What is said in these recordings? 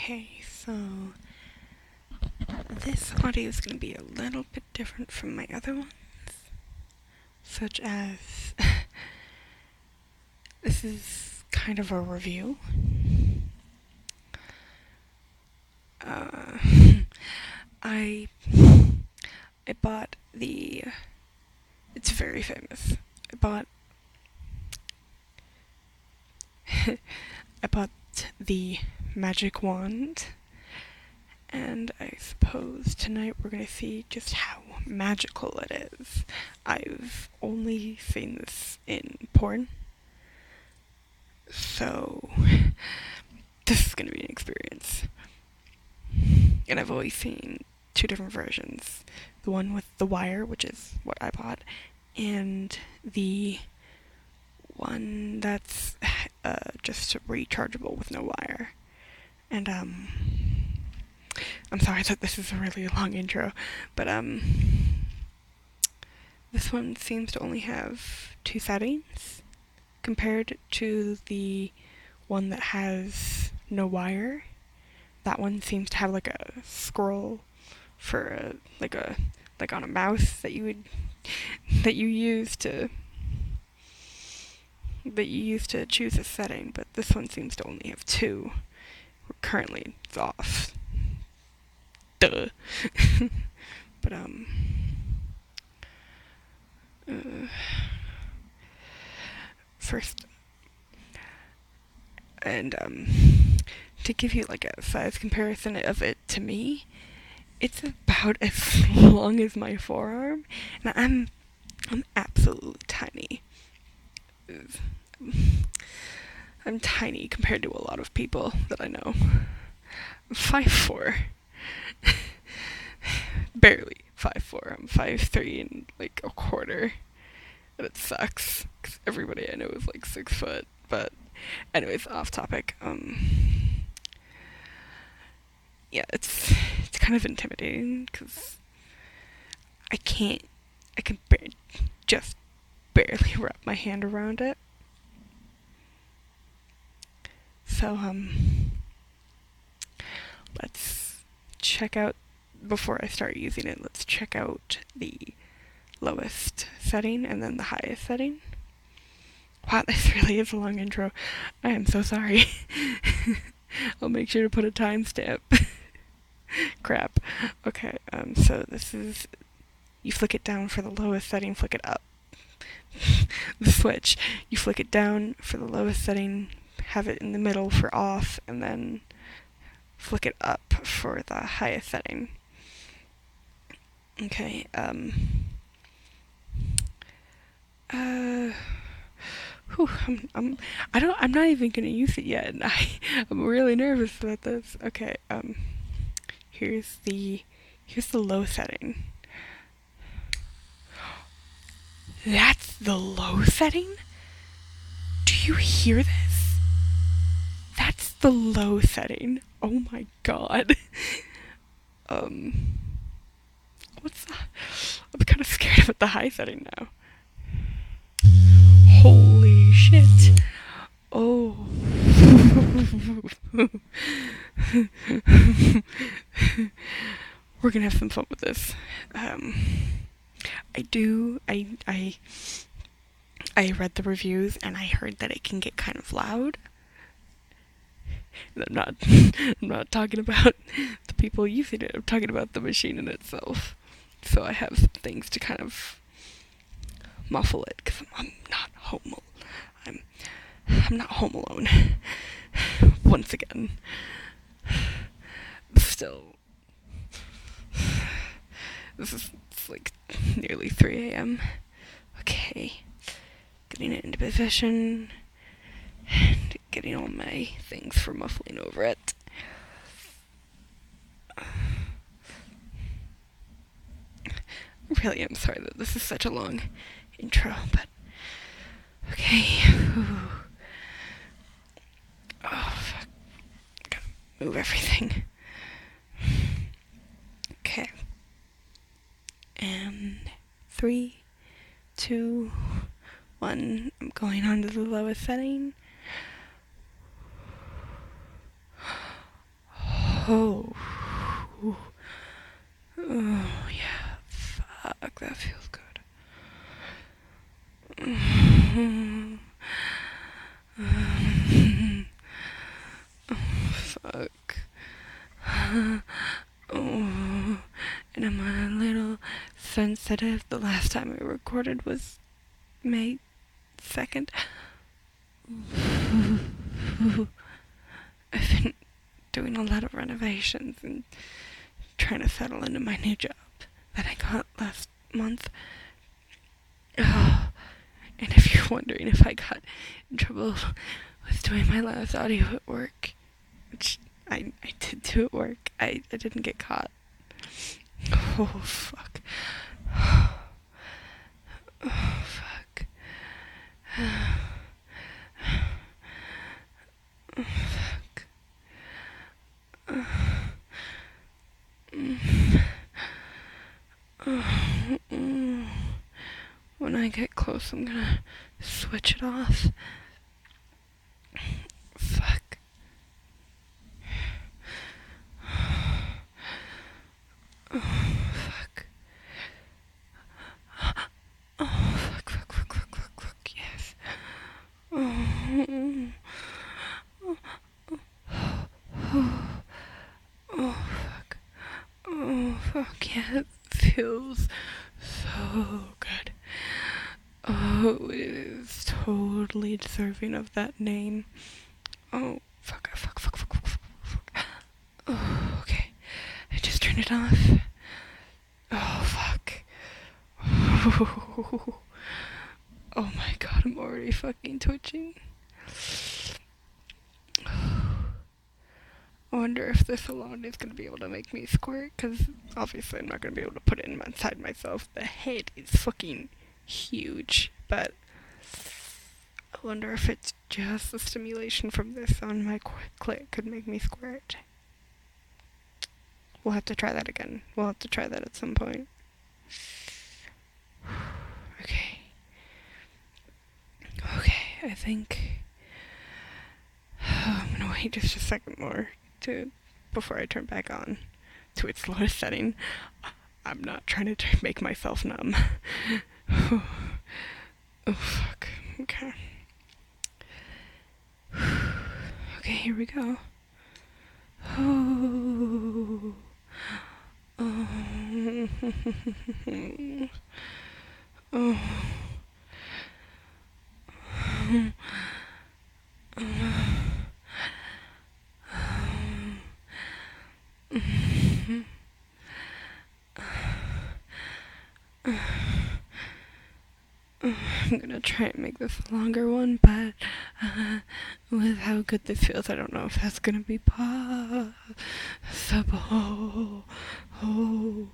Okay, so this audio is going to be a little bit different from my other ones, such as this is kind of a review. Uh, I I bought the. It's very famous. I bought. I bought the magic wand, and I suppose tonight we're gonna see just how magical it is. I've only seen this in porn, so this is gonna be an experience. And I've always seen two different versions. The one with the wire, which is what I bought, and the one that's just rechargeable with no wire. And I'm sorry that this is a really long intro, but this one seems to only have two settings compared to the one that has no wire. That one seems to have like a scroll for like on a mouse that you use to choose a setting, but this one seems to only have two. Currently it's off. Duh. But first, and to give you like a size comparison of it to me, it's about as long as my forearm, and I'm absolutely tiny. I'm tiny compared to a lot of people that I know. I'm 5'4". Barely 5'4". I'm 5'3" and like a quarter. And it sucks, because everybody I know is like 6 foot. But anyways, off topic. Yeah, it's kind of intimidating, because I can just barely wrap my hand around it. So, let's check out, before I start using it, let's check out the lowest setting and then the highest setting. Wow, this really is a long intro. I am so sorry. I'll make sure to put a timestamp. Crap. Okay, so this is, you flick it down for the lowest setting, flick it up. The switch, you flick it down for the lowest setting, have it in the middle for off, and then flick it up for the highest setting. Okay, I'm not even gonna use it yet, and I'm really nervous about this. Okay, here's the low setting. That's the low setting? Do you hear this? That's the low setting. Oh my god. What's that? I'm kind of scared about the high setting now. Holy shit. Oh. We're gonna have some fun with this. I read the reviews and I heard that it can get kind of loud. And I'm not talking about the people using it. I'm talking about the machine in itself. So I have some things to kind of muffle it, because I'm not home. I'm not home alone. Once again. Still, it's like nearly 3 a.m. Okay, getting it into position and getting all my things for muffling over it. I really am sorry that this is such a long intro, but okay. Oh, fuck. Gotta move everything. Okay. And 3, 2, 1. I'm going on to the lowest setting. Oh. Oh, yeah. Fuck, that feels good. Oh, fuck. Oh, and I'm a little sensitive. The last time we recorded was May 2nd. I've been doing a lot of renovations and trying to settle into my new job that I got last month. Oh, and if you're wondering if I got in trouble with doing my last audio at work, which I did do at work, I didn't get caught. Oh, fuck. Oh, fuck. Oh, fuck. When I get close, I'm gonna switch it off. Fuck. Oh, fuck. Oh, fuck, fuck, fuck, fuck, fuck, fuck, yes. Oh, oh, fuck. Oh, fuck, yeah, it feels so good. Oh, it is totally deserving of that name. Oh, fuck, fuck, fuck, fuck, fuck, fuck, fuck. Oh, okay. I just turned it off. Oh, fuck. Oh my god, I'm already fucking twitching. I wonder if this alone is going to be able to make me squirt, because obviously I'm not going to be able to put it inside myself. The head is fucking huge, but I wonder if it's just the stimulation from this on my clit could make me squirt. We'll have to try that again. We'll have to try that at some point. Okay. Okay, I think I'm gonna wait just a second more before I turn back on to its lowest setting. I'm not trying to make myself numb. Oh, fuck. Okay. Okay, here we go. Oh. Oh. Oh. I'm gonna try and make this a longer one, but with how good this feels, I don't know if that's gonna be possible. Oh, oh,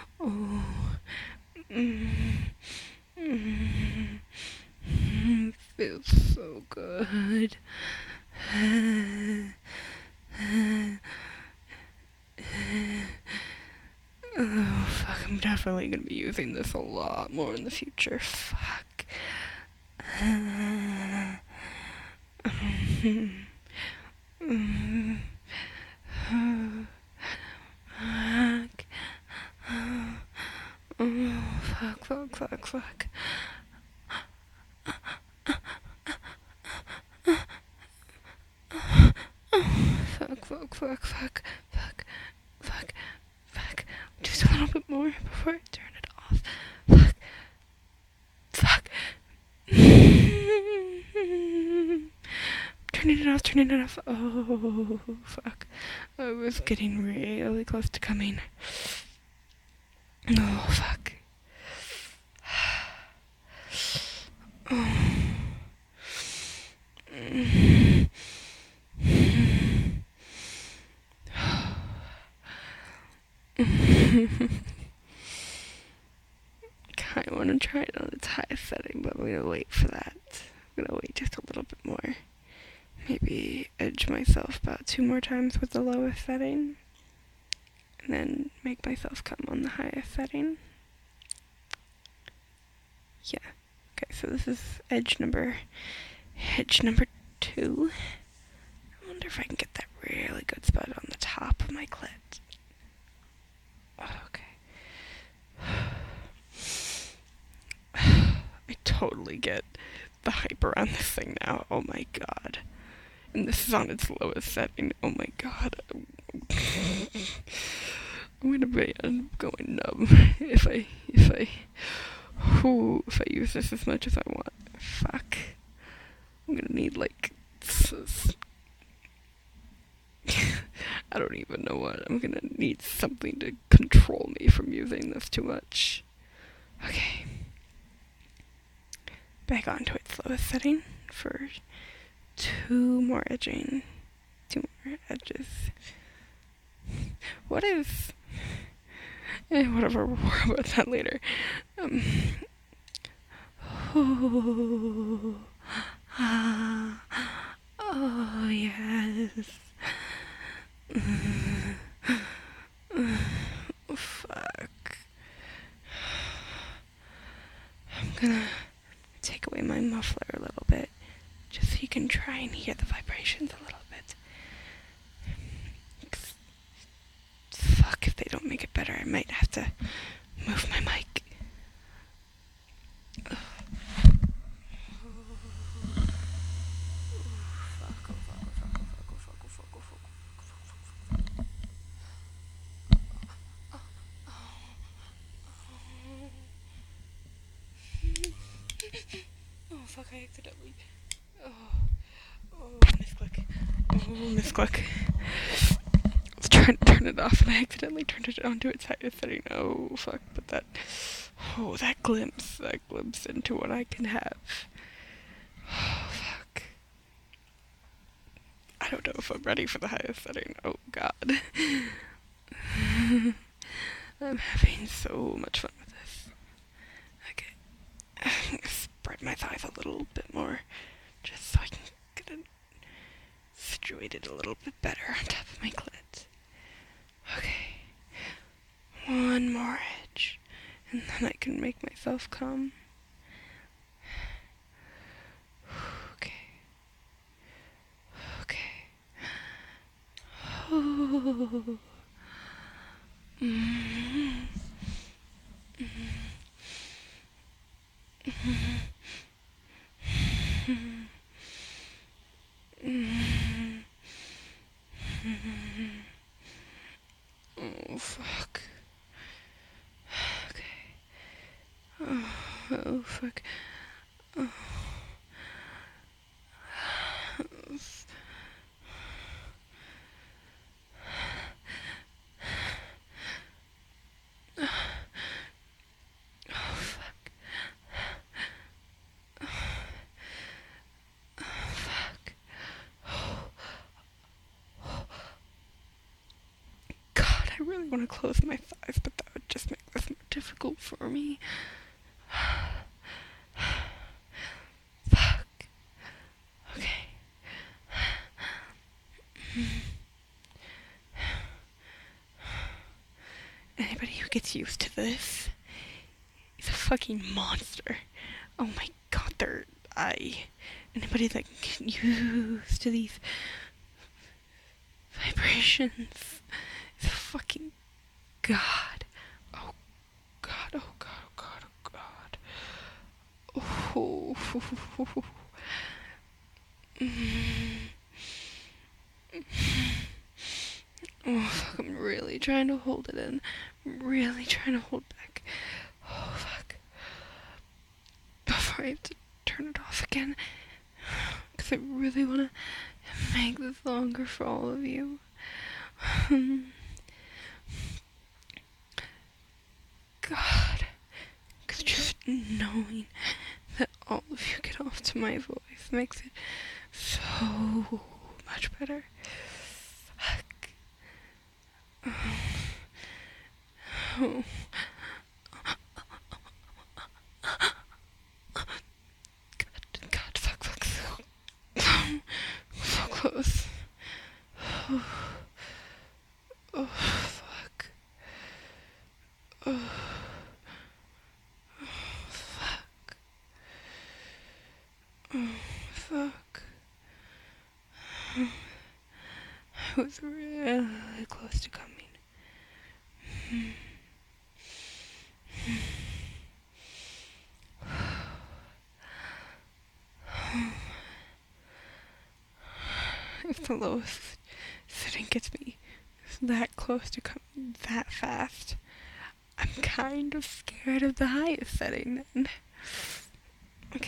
feels so good. Oh, fuck, I'm definitely gonna be using this a lot more in the future. Fuck. Fuck. Oh, fuck, fuck, fuck, fuck. Fuck, fuck, fuck, fuck, fuck, fuck, fuck. Just a little bit more before I turn it off. Fuck. Fuck. Turning it off. Oh, fuck. I was getting really close to coming. Oh, fuck. Oh. I want to try it on its highest setting, but I'm gonna wait for that. I'm gonna wait just a little bit more. Maybe edge myself about 2 more times with the lowest setting, and then make myself come on the highest setting. Yeah. Okay, so this is edge number 2. I wonder if I can get that really good spot on the top of my my clit. Okay. I totally get the hype around this thing now. Oh my god. And this is on its lowest setting. Oh my god. I'm going numb if I use this as much as I want. Fuck. I'm gonna need like I don't even know what. I'm gonna need something to control me from using this too much. Okay. Back onto its lowest setting for two more edges. What if... whatever, we'll worry about that later. Oh, oh yes. Fuck. I'm gonna take away my muffler a little bit, just so you can try and hear the vibrations a little bit. Fuck, if they don't make it better, I might have to move my mic. Oh fuck, I accidentally... Oh, misclick. Oh, misclick. I was trying to turn it off and I accidentally turned it onto its highest setting. Oh fuck, but that glimpse into what I can have. Oh fuck. I don't know if I'm ready for the highest setting. Oh god. I'm having so much fun with this. Okay. I'm gonna spread my thighs a little bit more, just so I can get it situated a little bit better on top of my clit. Okay. One more edge, and then I can make myself come. Okay. Okay. Oh. Oh, fuck. Okay. Oh, fuck. Oh. I really want to close my thighs, but that would just make this more difficult for me. Fuck. Okay. Anybody who gets used to this is a fucking monster. Oh my god, anybody that can get used to these vibrations is a fucking god. Oh god, oh god, oh god, oh god. Oh. Oh fuck, I'm really trying to hold it in. I'm really trying to hold back. Oh fuck. Before I have to turn it off again. Because I really want to make this longer for all of you. God. Because just knowing that all of you get off to my voice makes it so much better. Fuck. Oh. God, fuck. So close. Oh, fuck. Oh, fuck. Oh, fuck. I was is really close to coming. If the lowest setting gets me that close to coming that fast, I'm kind of scared of the highest setting then. Okay.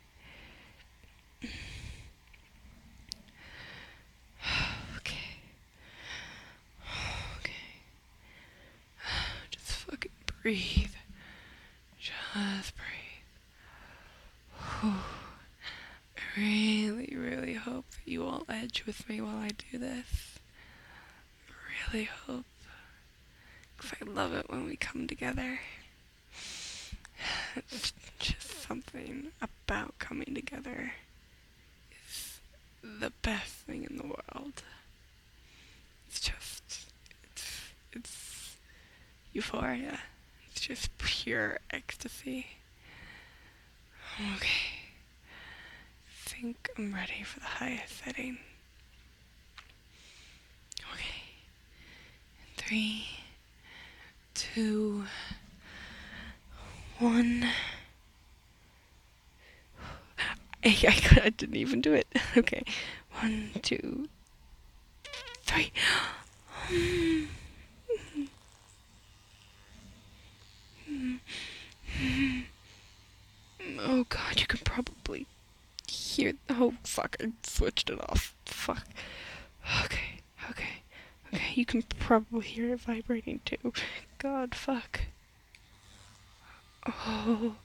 Okay. Okay. Just fucking breathe. Just breathe. Whew. I really, really hope that you all edge with me while I do this. I really hope. Because I love it when we come together. It's just something about coming together is the best thing in the world. It's just, it's euphoria. It's just pure ecstasy. Okay. I think I'm ready for the highest setting. Okay. 3, 2, 1. I didn't even do it. Okay. 1, 2, 3. Oh god, you can probably hear. Oh fuck, I switched it off. Fuck. Okay, okay, okay. You can probably hear it vibrating too. God, fuck. Oh.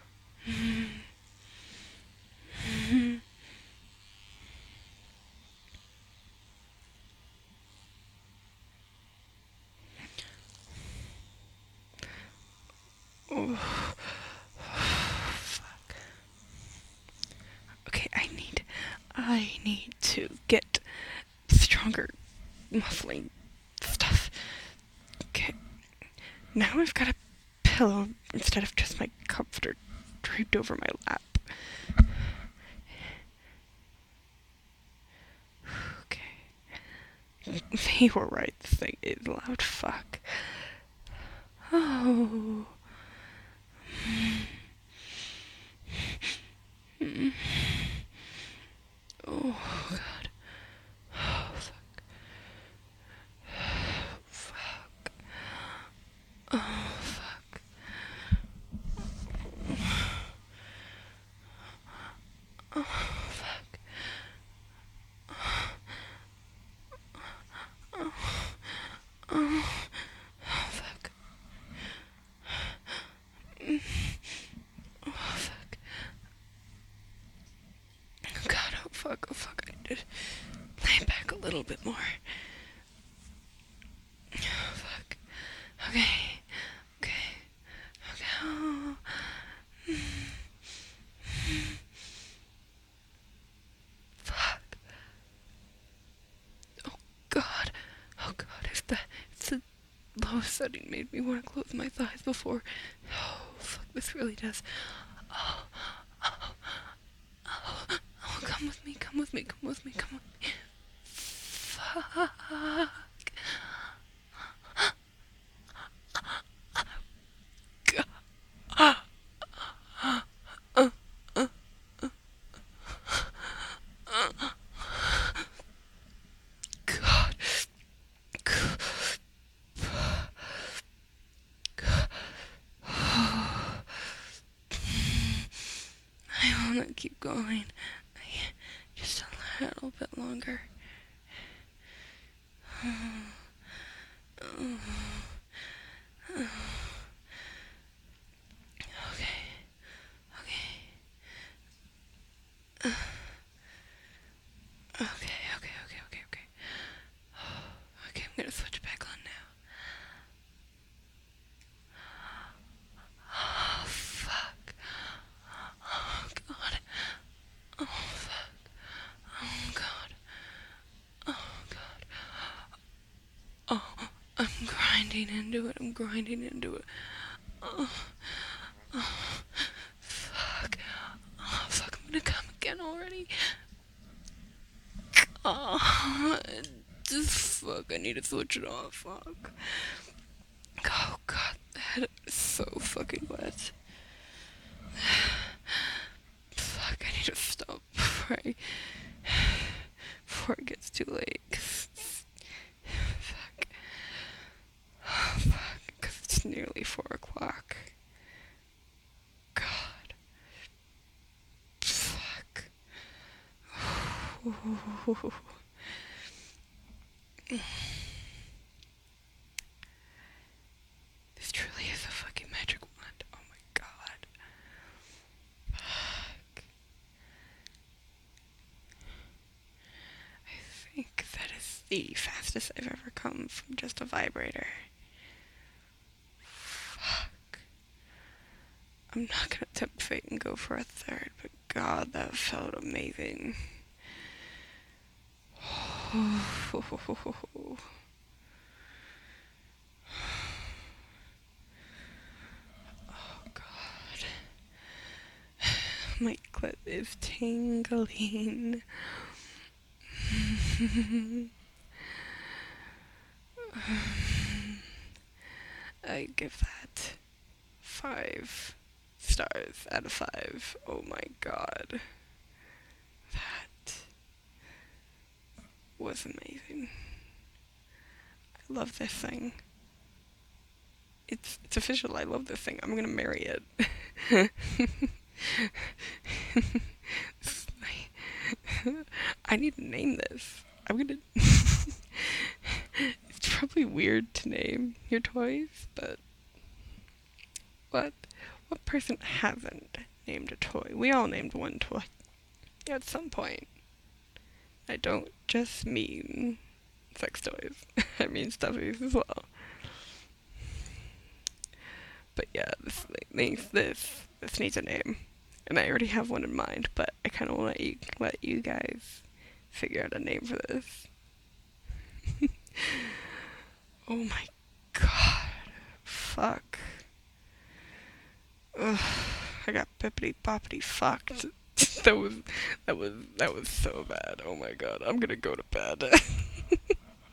Oh. Fuck. Okay, I need to get stronger muffling stuff. Okay. Now I've got a pillow instead of just my comforter draped over my lap. Okay. They were right, this thing is loud. Fuck. Oh. Oh, God. Oh, fuck. Fuck. Oh, fuck. Oh, fuck. Oh, oh, fuck. Oh, fuck. Oh, God, oh, fuck, oh, fuck. I need to lay back a little bit more. Oh, fuck. Okay. Okay. Okay. Oh. Fuck. Oh, God. Oh, God. If the low setting made me want to close my thighs before. Oh, fuck. This really does. Oh. Oh. Oh. Oh, come with me. Come with me. Come with me. Come with me. Fuck. God. I want to keep going. Just a little bit longer. Okay. Okay. Okay. Okay, I'm gonna switch back on now. Oh, fuck. Oh, God. Oh, fuck. Oh, God. Oh, God. Oh, I'm grinding into it. Oh, oh, fuck. Oh, fuck, I'm gonna come again already. God. Fuck, I need to switch it off. Fuck. Oh god, the head is so fucking wet. Fuck, I need to stop before it gets too late. Fuck. Oh, fuck, because it's nearly 4 o'clock. God. Fuck. This truly is a fucking magic wand. Oh my god. Fuck. I think that is the fastest I've ever come from just a vibrator. Fuck. I'm not gonna tempt fate and go for a third, but god, that felt amazing. Oh god. My clit is tingling. I give that 5 stars out of 5. Oh my god. That was amazing. I love this thing. It's official. I love this thing. I'm gonna marry it. I need to name this. I'm gonna. It's probably weird to name your toys, but what person hasn't named a toy? We all named one toy at some point. I don't just mean sex toys. I mean stuffies as well. But yeah, this needs a name, and I already have one in mind. But I kind of want to let you guys figure out a name for this. Oh my god, fuck. Ugh, I got bippity boppity fucked. that was so bad. Oh my god, I'm gonna go to bed.